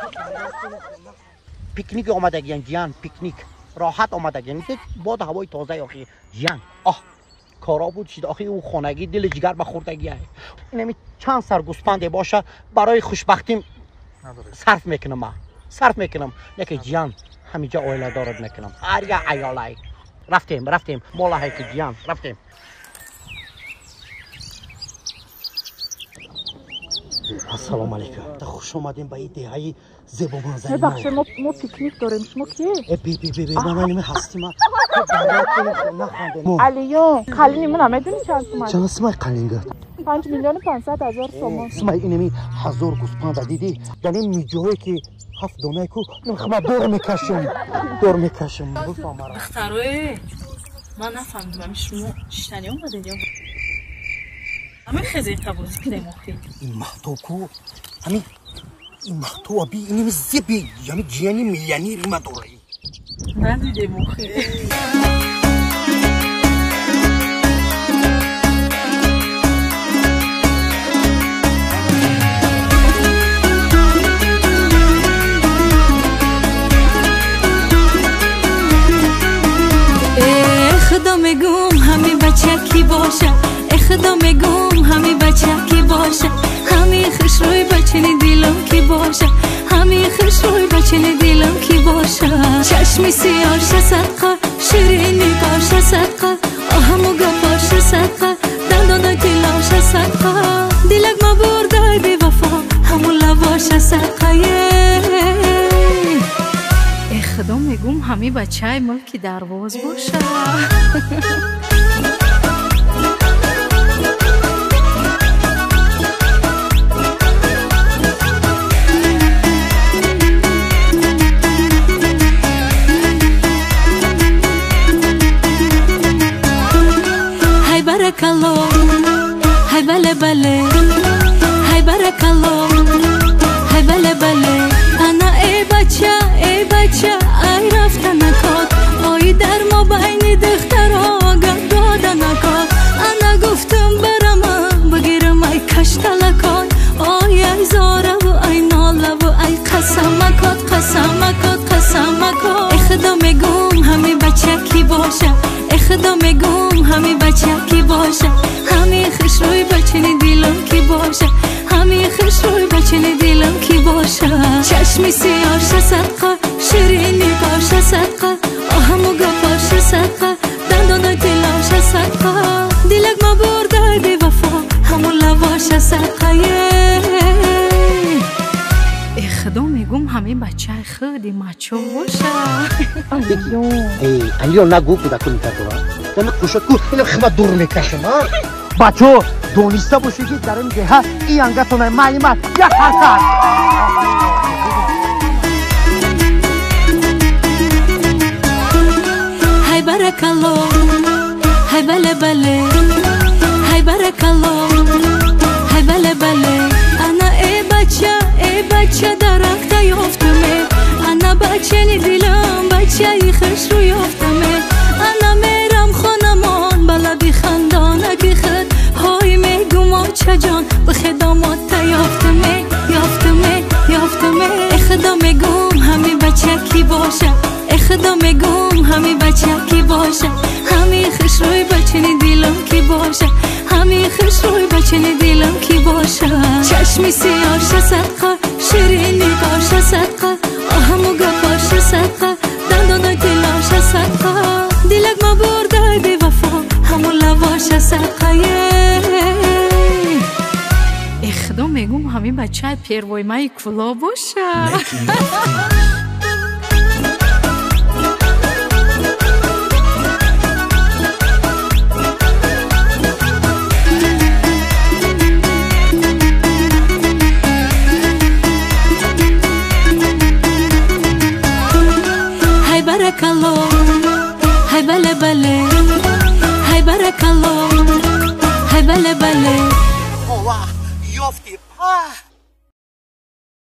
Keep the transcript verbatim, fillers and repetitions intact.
پیکنیک آمدگیان جیان، پیکنیک راحت آمدگیان. باد هوای تازه آخی جیان. آه کارا بود شد آخی او خانگی دل جگر بخوردگی است. اینمی چند سر گوسفند باشه برای خوشبختیم صرف میکنم من. صرف میکنم یکی جیان همینجا اویلا دارد میکنم. آریا عیالای. رفتیم رفتیم مولا هی که جیان رفتیم. السلام علیکم. خوش اومدین به این دهه زیبا منظره. ببخشید ما ما پیکنیک داریم. شما کیه؟ بی بی بی بی من نمی هستم. علیو قلینی من نمیدونی چند تومن. چند اسمای قلینگه؟ پنج میلیون پانصد هزار تومان. اسمای اینمی هزار گوسفند دیدی؟ در این میجایی که هفت دانه کو نمیخوام دور میکشم. دور میکشم. دختروی من نفهمیدم شما چشتنی اومدین یا همین خیزه تبوز کنیم اخی این محتو کو همین این محتو بی اینمی زیبی یعنی جیانی میلیونیر ما دورایی ندیدیم اخی خدا میگم همین بچه کی باشه خدا میگم همین بچه کی باشه همین خوش روی بچه دیلم کی باشه همین خوش روی بچه دیلم کی باشه چشمی سیاش صدقه شیرینی باشه صدقه آهمو گپاش صدقه دندان دیلاش صدقه دیلک ما برده بی وفا همون لواش صدقه خدا میگم همین بچه ملکی درواز باشه های برکالو های بله بله های برکالو های بله بله انا ای بچه ای بچه ای رفته نکات آی در ما بین دخترها گرداده نکات انا گفتم برم بگیرم ای کشتلکات آی ای زاره و ای ناله و ای قسمکات قسمکات قسمکات ای خدا میگم همین بچه کی باشه ای خدا میگم همین بچه کی باشه همین خوش روی بچه دیلم کی باشه همین خوش روی بچه دیلم کی باشه چشمی سیاش صدقه شیرینی باشه صدقه آهمو گپاش صدقه دندان دیلاش صدقه دیلک ما برده بی وفا همون لواش صدقه ای خدا میگم همین بچه خودی مچو باشه ای علیو نگو که دکون کردوا دم کوشا کو اینو خما دور میکشم ها بچو دونیسته باشی که در این دهه این انگتونه معلومات یک حرکت های برکالو های بله بله های برکالو های بله بله انا ای بچه ای بچه درخت یافتمه انا بچه ندیلم بچه ای خوش رو یافتمه انا میرم خانمان بلدی خندانه که خد های میگم چه جان به خدامات یافتمه یافتمه یافتمه ای خدا میگم همین بچه کی باشه ای خدا میگم همین بچه کی باشه همین خوش روی بچه دیلم کی باشه همین خوش روی بچه دیلم کی باشه چشمی سیاش صدقه شیرینی باشه صدقه آهمو گپاش صدقه دندان دیلاش صدقه دیلک ما برده بی وفا همون لواش صدقه ای خدا میگم همین بچه پیروی مای کلا باشه های برکالو های بله بله های برکالو های بله بله یافتی